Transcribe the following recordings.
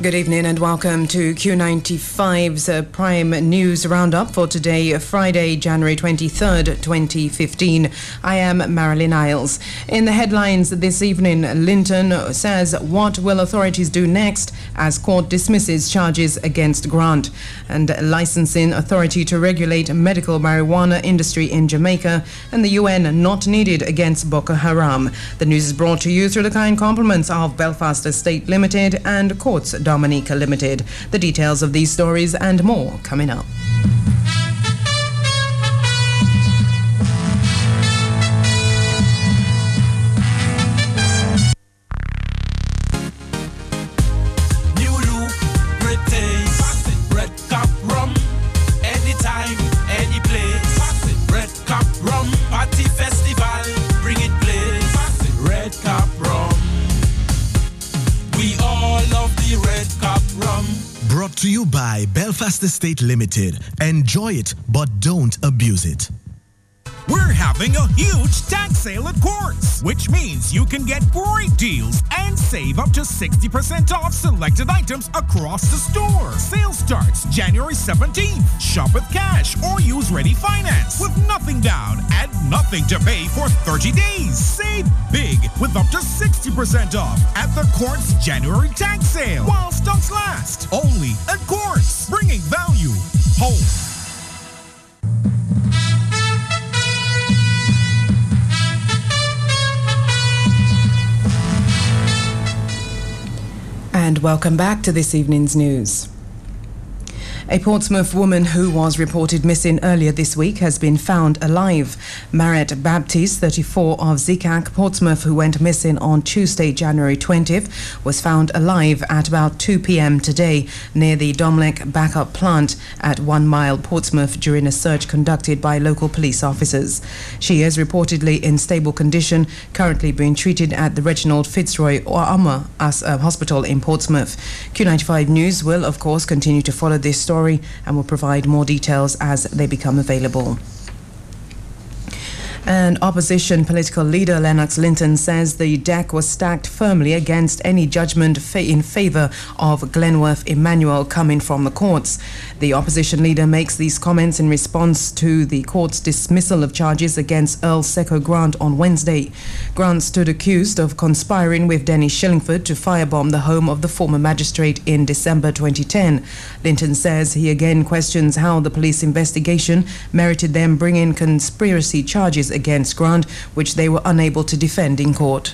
Good evening and welcome to Q95's Prime News Roundup for today, Friday, January 23rd, 2015. I am Marilyn Isles. In the headlines this evening, Linton says, what will authorities do next as court dismisses charges against Grant? And licensing authority to regulate medical marijuana industry in Jamaica, and the UN not needed against Boko Haram. The news is brought to you through the kind compliments of Belfast Estate Limited and Courts Dominica Limited. The details of these stories and more coming up. To you by Belfast Estate Limited. Enjoy it, but don't abuse it. We're having a huge tax sale at Quartz, which means you can get great deals and save up to 60% off selected items across the store. Sale starts January 17th. Shop with cash or use ready finance with nothing down and nothing to pay for 30 days. Save big with up to 60% off at the Quartz January tax sale while stocks last. Only at Quartz, bringing value home. And welcome back to this evening's news. A Portsmouth woman who was reported missing earlier this week has been found alive. Maret Baptiste, 34, of Zikak, Portsmouth, who went missing on Tuesday, January 20th, was found alive at about 2 p.m. today near the Domlec backup plant at 1 Mile, Portsmouth, during a search conducted by local police officers. She is reportedly in stable condition, currently being treated at the Reginald Fitzroy Armour Hospital in Portsmouth. Q95 News will, of course, continue to follow this story and will provide more details as they become available. And opposition political leader Lennox Linton says the deck was stacked firmly against any judgment in favour of Glenworth Emmanuel coming from the courts. The opposition leader makes these comments in response to the court's dismissal of charges against Earl Seco Grant on Wednesday. Grant stood accused of conspiring with Denny Shillingford to firebomb the home of the former magistrate in December 2010. Linton says he again questions how the police investigation merited them bringing conspiracy charges against Grant, which they were unable to defend in court.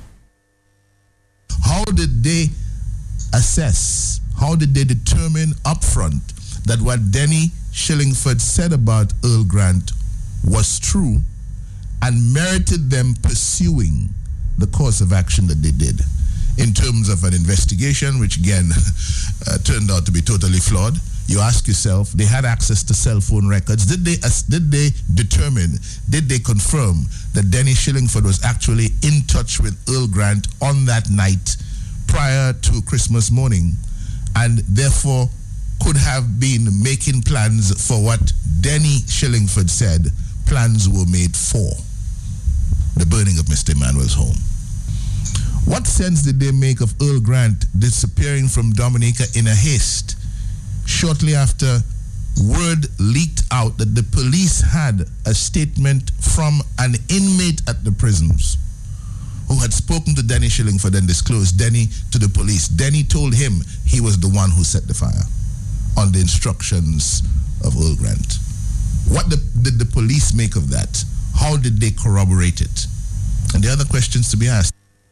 How did they assess, how did they determine upfront that what Denny Shillingford said about Earl Grant was true and merited them pursuing the course of action that they did in terms of an investigation, which again turned out to be totally flawed? You ask yourself, they had access to cell phone records. Did they determine, did they confirm that Denny Shillingford was actually in touch with Earl Grant on that night prior to Christmas morning, and therefore could have been making plans for what Denny Shillingford said plans were made for? The burning of Mr. Emmanuel's home. What sense did they make of Earl Grant disappearing from Dominica in a haste? Shortly after word leaked out that the police had a statement from an inmate at the prisons who had spoken to Denny Shillingford and disclosed Denny to the police. Denny told him he was the one who set the fire on the instructions of Earl Grant. What did the police make of that? How did they corroborate it? And the other questions to be asked.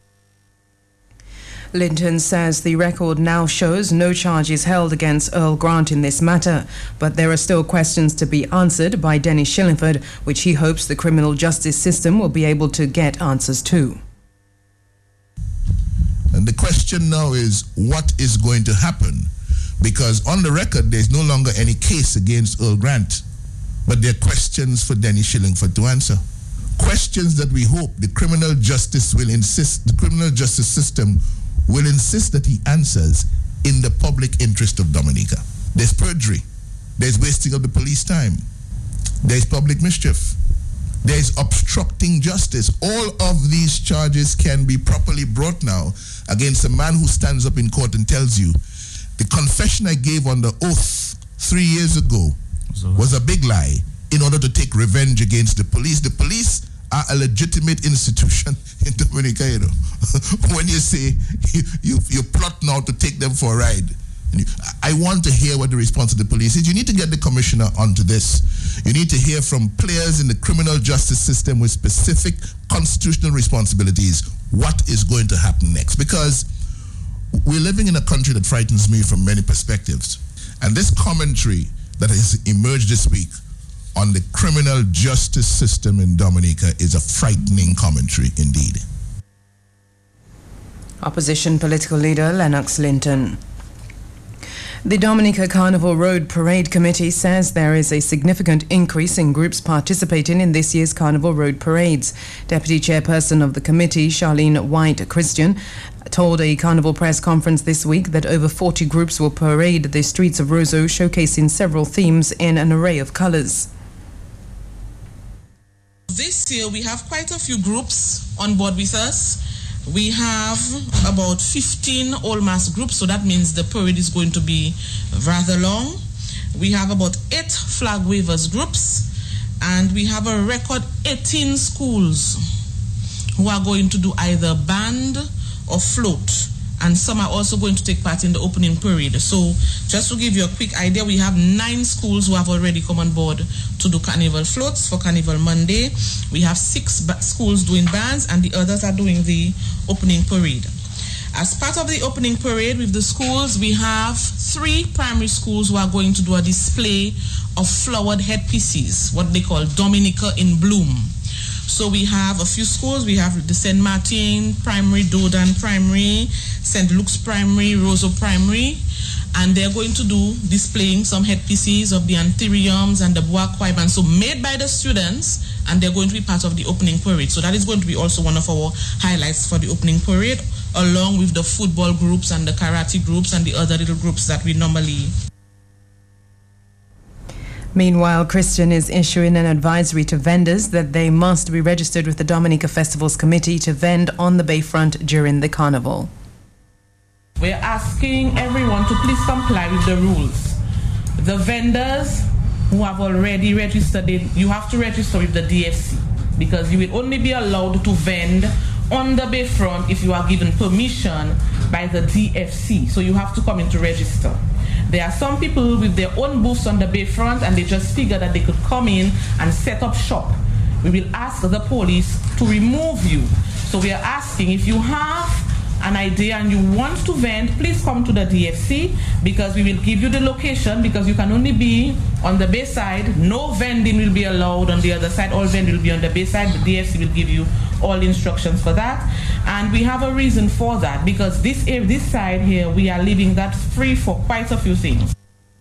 Linton says the record now shows no charges held against Earl Grant in this matter, but there are still questions to be answered by Denny Shillingford, which he hopes the criminal justice system will be able to get answers to. And the question now is, what is going to happen? Because on the record, there's no longer any case against Earl Grant, but there are questions for Denny Shillingford to answer. Questions that we hope the criminal justice system will insist that he answers in the public interest of Dominica. There's perjury. There's wasting of the police time. There's public mischief. There's obstructing justice. All of these charges can be properly brought now against a man who stands up in court and tells you The confession I gave under oath 3 years ago was a big lie in order to take revenge against the police. The police are a legitimate institution in Dominica, you know. When you say you plot now to take them for a ride, I want to hear what the response of the police is. You need to get the commissioner onto this. You need to hear from players in the criminal justice system with specific constitutional responsibilities what is going to happen next. Because we're living in a country that frightens me from many perspectives. And this commentary that has emerged this week on the criminal justice system in Dominica is a frightening commentary indeed. Opposition political leader Lennox Linton. The Dominica Carnival Road Parade Committee says there is a significant increase in groups participating in this year's Carnival Road Parades. Deputy Chairperson of the committee, Charlene White Christian, told a Carnival press conference this week that over 40 groups will parade the streets of Roseau, showcasing several themes in an array of colors. This year we have quite a few groups on board with us. We have about 15 all-mass groups, so that means the parade is going to be rather long. We have about 8 flag wavers groups, and we have a record 18 schools who are going to do either band or float, and some are also going to take part in the opening parade. So just to give you a quick idea, we have 9 schools who have already come on board to do carnival floats for Carnival Monday. We have 6 schools doing bands, and the others are doing the opening parade. As part of the opening parade with the schools, we have 3 primary schools who are going to do a display of flowered headpieces, what they call Dominica in Bloom. So we have a few schools. We have the St. Martin Primary, Dodan Primary, St. Luke's Primary, Roseau Primary, and they're going to do displaying some headpieces of the anthuriums and the bois quaiban, so made by the students, and they're going to be part of the opening parade. So that is going to be also one of our highlights for the opening parade, along with the football groups and the karate groups and the other little groups that we normally. Meanwhile, Christian is issuing an advisory to vendors that they must be registered with the Dominica Festivals Committee to vend on the Bayfront during the carnival. We're asking everyone to please comply with the rules. The vendors who have already registered, you have to register with the DFC, because you will only be allowed to vend on the Bayfront if you are given permission by the DFC. So you have to come in to register. There are some people with their own booths on the Bayfront, and they just figure that they could come in and set up shop. We will ask the police to remove you. So we are asking, if you have an idea and you want to vend, please come to the DFC, because we will give you the location, because you can only be on the bay side. No vending will be allowed on the other side. All vending will be on the bay side. The DFC will give you all instructions for that. And we have a reason for that, because this side here, we are leaving that free for quite a few things.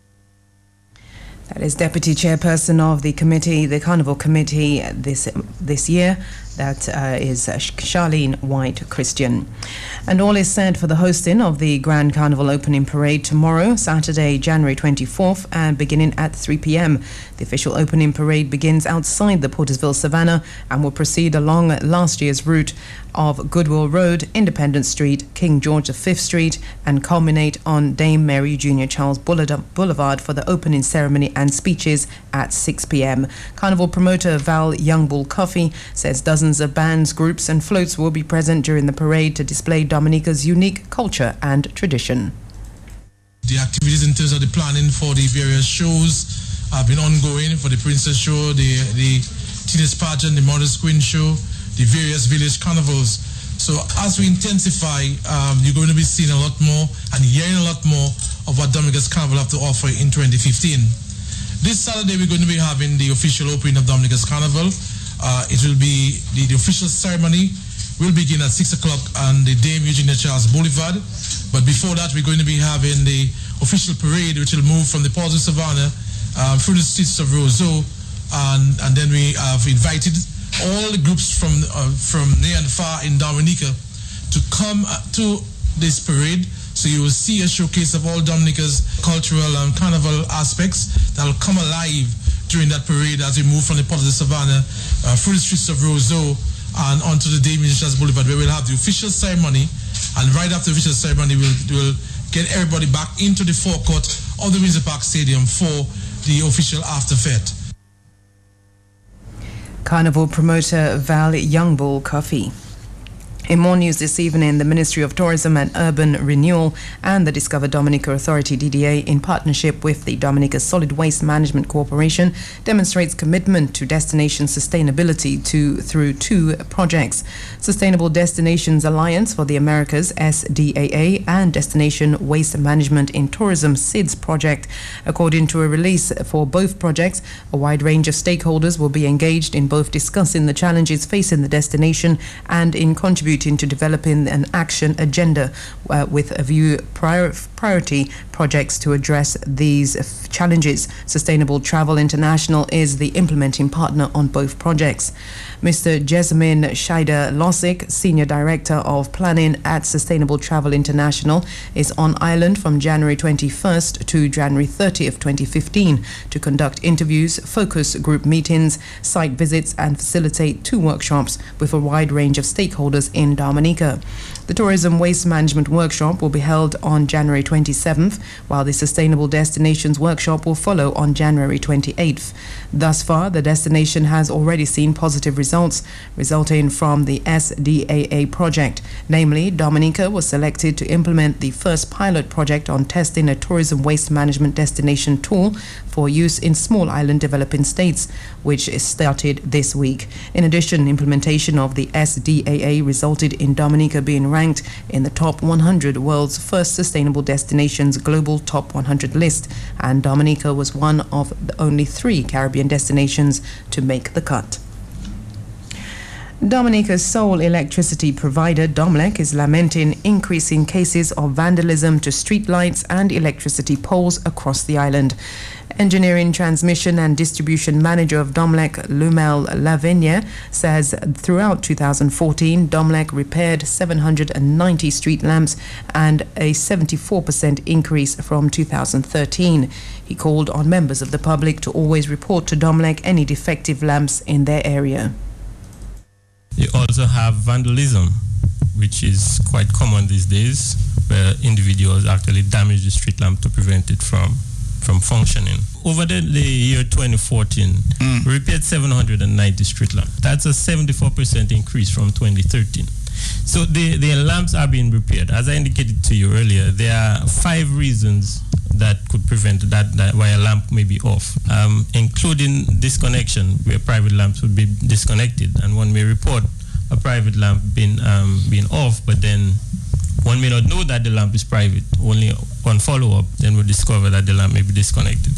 That is Deputy Chairperson of the committee, the Carnival Committee this year. That is Charlene White Christian. And all is set for the hosting of the Grand Carnival Opening Parade tomorrow, Saturday, January 24th, and beginning at 3 p.m. The official opening parade begins outside the Portersville Savannah and will proceed along last year's route of Goodwill Road, Independence Street, King George V Street, and culminate on Dame Mary Junior Charles Boulevard for the opening ceremony and speeches at 6 p.m. Carnival promoter Val Youngbull Coffee says dozens of bands, groups and floats will be present during the parade to display Dominica's unique culture and tradition. The activities in terms of the planning for the various shows have been ongoing. For the Princess Show, the Teenage Pageant, the Mother's Queen Show, the various village carnivals. So as we intensify, you're going to be seeing a lot more and hearing a lot more of what Dominica's Carnival have to offer in 2015. This Saturday, we're going to be having the official opening of Dominica's Carnival. It will be the official ceremony will begin at 6 o'clock on the Dame Eugenia Charles Boulevard. But before that, we're going to be having the official parade, which will move from the Ports of Savannah through the streets of Roseau. And then we have invited all the groups from near and far in Dominica to come to this parade. So you will see a showcase of all Dominica's cultural and carnival aspects that will come alive during that parade as we move from the Port of the Savannah through the streets of Roseau and onto the Dame Eugenia Charles Boulevard, where we'll have the official ceremony. And right after the official ceremony, we'll get everybody back into the forecourt of the Windsor Park Stadium for the official after fete. Carnival promoter Val Youngbull Coffee. In more news this evening, the Ministry of Tourism and Urban Renewal and the Discover Dominica Authority DDA, in partnership with the Dominica Solid Waste Management Corporation, demonstrates commitment to destination sustainability through two projects: Sustainable Destinations Alliance for the Americas (SDAA) and Destination Waste Management in Tourism (SIDS) project. According to a release for both projects, a wide range of stakeholders will be engaged in both discussing the challenges facing the destination and in contributing to developing an action agenda with a view priority projects to address these challenges. Sustainable Travel International is the implementing partner on both projects. Mr. Jessamine Scheider-Lossick, Senior Director of Planning at Sustainable Travel International, is on island from January 21st to January 30th, 2015 to conduct interviews, focus group meetings, site visits and facilitate 2 workshops with a wide range of stakeholders in Dominica. The Tourism Waste Management Workshop will be held on January 27th, while the Sustainable Destinations Workshop will follow on January 28th. Thus far, the destination has already seen positive results resulting from the SDAA project. Namely, Dominica was selected to implement the first pilot project on testing a tourism waste management destination tool for use in small island developing states, which is started this week. In addition, implementation of the SDAA resulted in Dominica being ranked in the top 100 world's first sustainable destinations global top 100 list, and Dominica was one of the only 3 Caribbean destinations to make the cut. Dominica's sole electricity provider, Domlec, is lamenting increasing cases of vandalism to streetlights and electricity poles across the island. Engineering, Transmission and Distribution Manager of Domlec, Lumel Lavigne, says throughout 2014, Domlec repaired 790 street lamps and a 74% increase from 2013. He called on members of the public to always report to Domlec any defective lamps in their area. You also have vandalism, which is quite common these days, where individuals actually damage the street lamp to prevent it from functioning. Over the year 2014, we repaired 790 street lamps. That's a 74% increase from 2013. So the lamps are being repaired. As I indicated to you earlier, there are 5 reasons that could prevent that why a lamp may be off, including disconnection, where private lamps would be disconnected, and one may report a private lamp being off, but then one may not know that the lamp is private. Only on follow-up, then we'll discover that the lamp may be disconnected.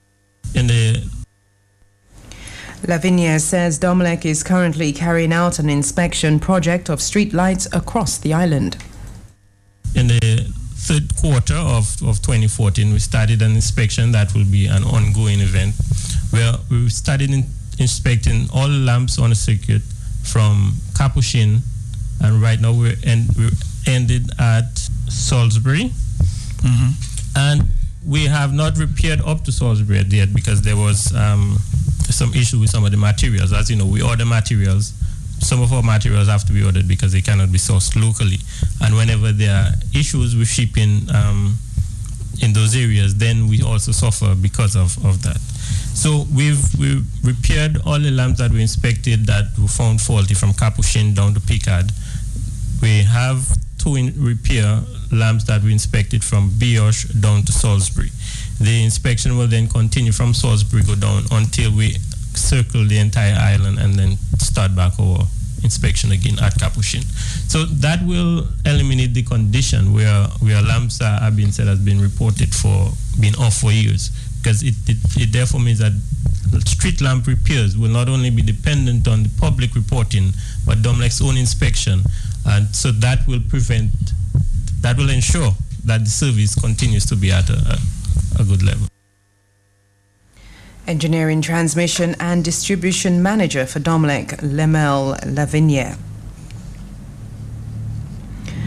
Lavigne says Domlec is currently carrying out an inspection project of street lights across the island. In the third quarter of 2014, we started an inspection that will be an ongoing event, where we started inspecting all lamps on the circuit from Capuchin, and right now we ended at Salisbury. And we have not repaired up to Salisbury yet because there was some issue with some of the materials. As you know, we order materials. Some of our materials have to be ordered because they cannot be sourced locally. And whenever there are issues with shipping in those areas, then we also suffer because of that. So we've repaired all the lamps that we inspected that were found faulty from Capuchin down to Picard. We have to repair lamps that we inspected from Bioche down to Salisbury. The inspection will then continue from Salisbury, go down until we circle the entire island and then start back our inspection again at Capuchin. So that will eliminate the condition where lamps are being said has been reported for being off for years, because it therefore means that street lamp repairs will not only be dependent on the public reporting, but Domlec's own inspection, and so that will ensure that the service continues to be at a good level. Engineering, Transmission and Distribution Manager for Domlec, Lemel Lavigne.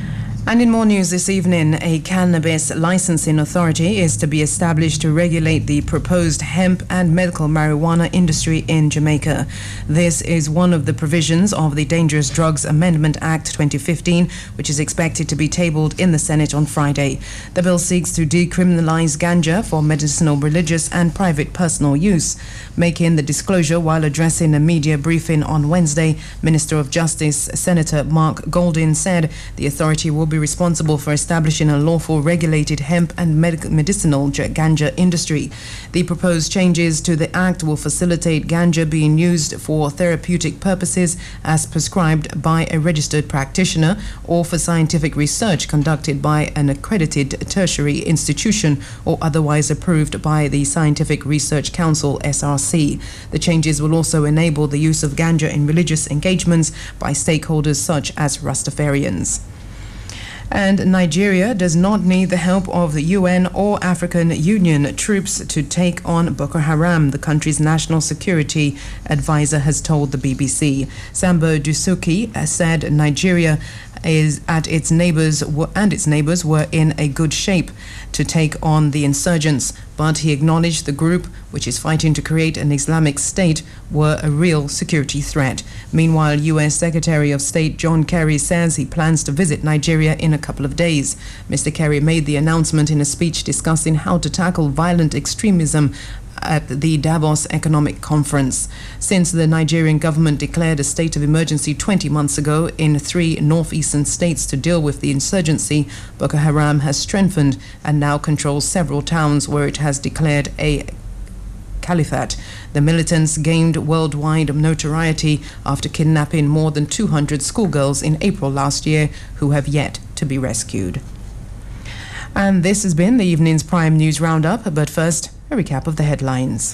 And in more news this evening, a cannabis licensing authority is to be established to regulate the proposed hemp and medical marijuana industry in Jamaica. This is one of the provisions of the Dangerous Drugs Amendment Act 2015, which is expected to be tabled in the Senate on Friday. The bill seeks to decriminalize ganja for medicinal, religious and private personal use. Making the disclosure while addressing a media briefing on Wednesday, Minister of Justice Senator Mark Goldin said the authority will be responsible for establishing a lawful regulated hemp and medicinal ganja industry. The proposed changes to the act will facilitate ganja being used for therapeutic purposes as prescribed by a registered practitioner or for scientific research conducted by an accredited tertiary institution or otherwise approved by the Scientific Research Council (SRC). The changes will also enable the use of ganja in religious engagements by stakeholders such as Rastafarians. And Nigeria does not need the help of the UN or African Union troops to take on Boko Haram, the country's national security advisor has told the BBC. Sambo Dusuki said Nigeria and its neighbors were in a good shape to take on the insurgents, but he acknowledged the group, which is fighting to create an Islamic state, were a real security threat. Meanwhile, U.S. Secretary of State John Kerry says he plans to visit Nigeria in a couple of days. Mr. Kerry made the announcement in a speech discussing how to tackle violent extremism at the Davos Economic Conference. Since the Nigerian government declared a state of emergency 20 months ago in 3 northeastern states to deal with the insurgency, Boko Haram has strengthened and now controls several towns where it has declared a caliphate. The militants gained worldwide notoriety after kidnapping more than 200 schoolgirls in April last year who have yet to be rescued. And this has been the evening's Prime News Roundup, but first, a recap of the headlines.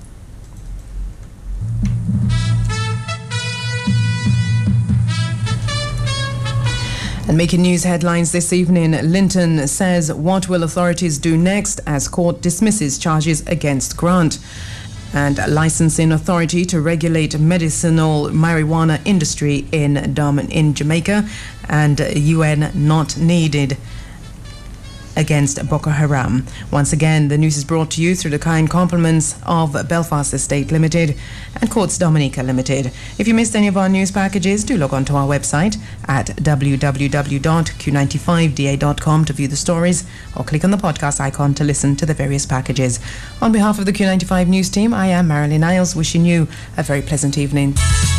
And making news headlines this evening, Linton says, what will authorities do next as court dismisses charges against Grant? And licensing authority to regulate medicinal marijuana industry in Jamaica, and UN not needed against Boko Haram. Once again, the news is brought to you through the kind compliments of Belfast Estate Limited and Courts Dominica Limited. If you missed any of our news packages, do log on to our website at www.q95da.com to view the stories or click on the podcast icon to listen to the various packages. On behalf of the Q95 News team, I am Marilyn Niles, wishing you a very pleasant evening.